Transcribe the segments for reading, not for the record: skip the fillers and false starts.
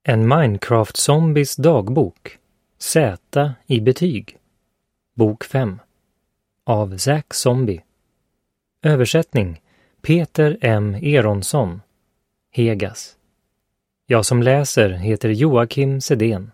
En Minecraft-zombies dagbok. Z i betyg. Bok 5. Av Zack Zombie. Översättning Peter M. Eronsson. Hegas. Jag som läser heter Joakim Sedén.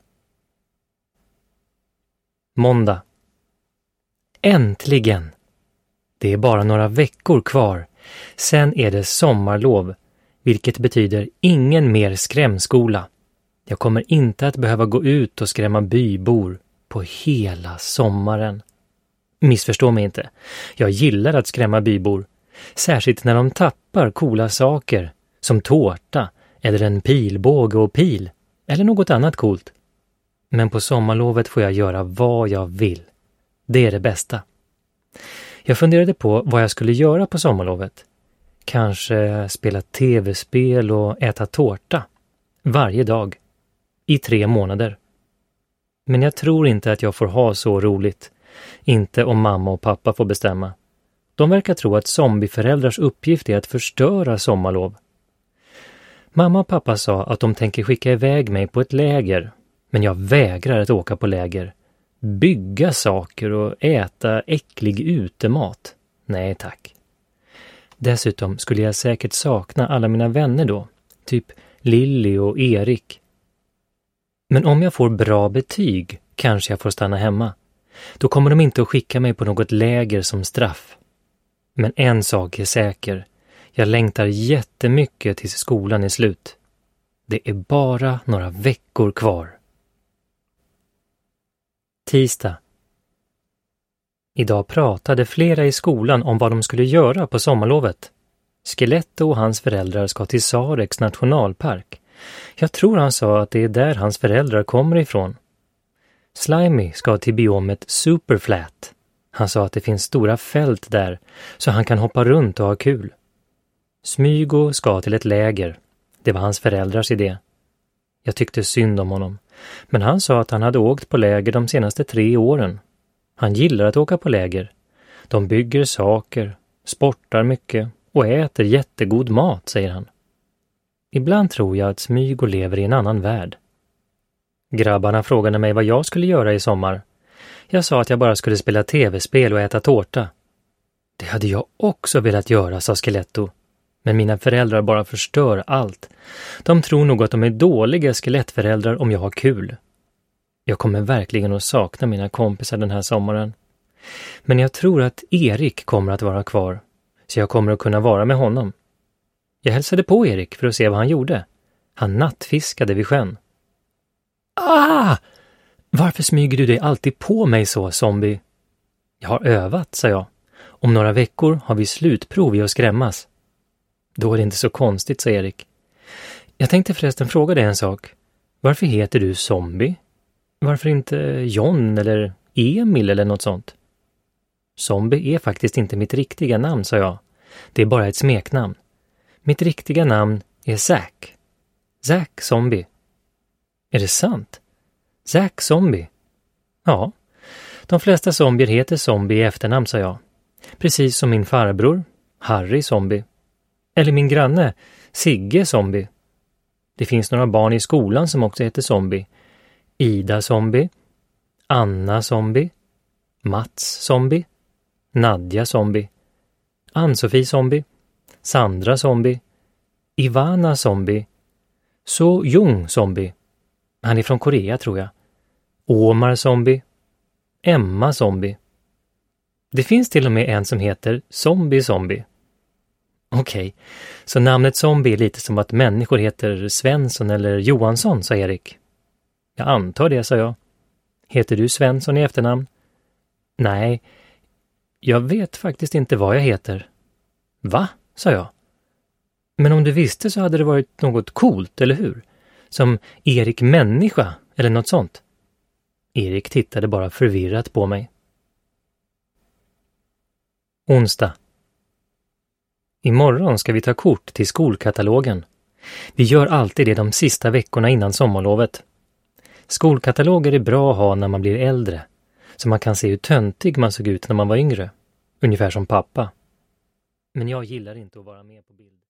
Måndag. Äntligen! Det är bara några veckor kvar. Sen är det sommarlov, vilket betyder ingen mer skrämskola. Jag kommer inte att behöva gå ut och skrämma bybor på hela sommaren. Missförstå mig inte. Jag gillar att skrämma bybor. Särskilt när de tappar coola saker, som tårta eller en pilbåge och pil, eller något annat coolt. Men på sommarlovet får jag göra vad jag vill. Det är det bästa. Jag funderade på vad jag skulle göra på sommarlovet. Kanske spela tv-spel och äta tårta. Varje dag. I 3 månader. Men jag tror inte att jag får ha så roligt. Inte om mamma och pappa får bestämma. De verkar tro att zombieföräldrars uppgift är att förstöra sommarlov. Mamma och pappa sa att de tänker skicka iväg mig på ett läger. Men jag vägrar att åka på läger. Bygga saker och äta äcklig utemat. Nej tack. Dessutom skulle jag säkert sakna alla mina vänner då. Typ Lilly och Erik. Men om jag får bra betyg kanske jag får stanna hemma. Då kommer de inte att skicka mig på något läger som straff. Men en sak är säker. Jag längtar jättemycket tills skolan är slut. Det är bara några veckor kvar. Tisdag. Idag pratade flera i skolan om vad de skulle göra på sommarlovet. Skeletto och hans föräldrar ska till Sareks nationalpark. Jag tror han sa att det är där hans föräldrar kommer ifrån. Slimy ska till biomet Superflat. Han sa att det finns stora fält där så han kan hoppa runt och ha kul. Smygo ska till ett läger. Det var hans föräldrars idé. Jag tyckte synd om honom. Men han sa att han hade åkt på läger de senaste 3 åren. Han gillar att åka på läger. De bygger saker, sportar mycket och äter jättegod mat, säger han. Ibland tror jag att Smygo lever i en annan värld. Grabbarna frågade mig vad jag skulle göra i sommar. Jag sa att jag bara skulle spela tv-spel och äta tårta. Det hade jag också velat göra, sa Skeletto. Men mina föräldrar bara förstör allt. De tror nog att de är dåliga skelettföräldrar om jag har kul. Jag kommer verkligen att sakna mina kompisar den här sommaren. Men jag tror att Erik kommer att vara kvar. Så jag kommer att kunna vara med honom. Jag hälsade på Erik för att se vad han gjorde. Han nattfiskade vid sjön. Ah! Varför smyger du dig alltid på mig så, zombie? Jag har övat, sa jag. Om några veckor har vi slutprov i att skrämmas. Då är det inte så konstigt, sa Erik. Jag tänkte förresten fråga dig en sak. Varför heter du Zombie? Varför inte John eller Emil eller något sånt? Zombie är faktiskt inte mitt riktiga namn, sa jag. Det är bara ett smeknamn. Mitt riktiga namn är Zack. Zack Zombie. Är det sant? Zack Zombie? Ja. De flesta zombier heter Zombie i efternamn, sa jag. Precis som min farbror, Harry Zombie. Eller min granne, Sigge Zombie. Det finns några barn i skolan som också heter Zombie. Ida Zombie, Anna Zombie, Mats Zombie, Nadja Zombie, Ann-Sofie Zombie, Sandra Zombie, Ivana Zombie, So Jung Zombie. Han är från Korea, tror jag. Omar Zombie, Emma Zombie. Det finns till och med en som heter Zombie Zombie. Okej, så namnet Zombie är lite som att människor heter Svensson eller Johansson, sa Erik. Jag antar det, sa jag. Heter du Svensson i efternamn? Nej, jag vet faktiskt inte vad jag heter. Va? Sa jag. Men om du visste så hade det varit något coolt, eller hur? Som Erik Människa eller något sånt. Erik tittade bara förvirrat på mig. Onsdag. Imorgon ska vi ta kort till skolkatalogen. Vi gör alltid det de sista veckorna innan sommarlovet. Skolkataloger är bra att ha när man blir äldre, så man kan se hur töntig man såg ut när man var yngre. Ungefär som pappa. Men jag gillar inte att vara med på bild.